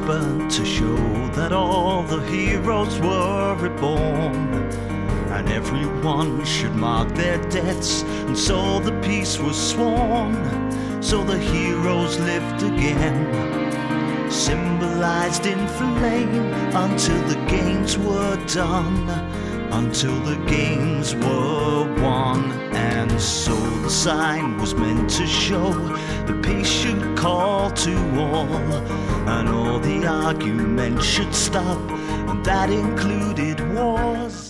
burnt to show that all the heroes were reborn, and everyone should mark their deaths, and so the peace was sworn. So the heroes lived again, symbolized in flame, until the games were done, until the games were won. And so the sign was meant to show the peace should call to all, and all the arguments should stop, and that included wars.